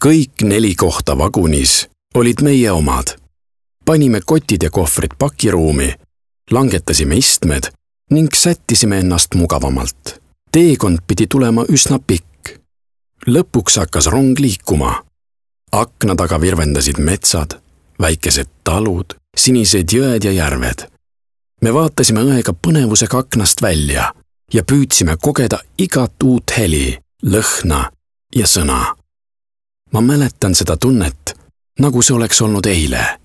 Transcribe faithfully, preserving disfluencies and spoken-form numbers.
Kõik neli kohta vagunis olid meie omad. Panime kotid ja kohvrid pakiruumi, langetasime istmed ning sättisime ennast mugavamalt. Teekond pidi tulema üsna pikk. Lõpuks hakkas rong liikuma. Akna taga virvendasid metsad, väikesed talud, sinised jõed ja järved. Me vaatasime õega põnevusega aknast välja ja püüdsime kogeda igat uut heli, lõhna ja sõna. Ma mäletan seda tunnet, nagu see oleks olnud eile.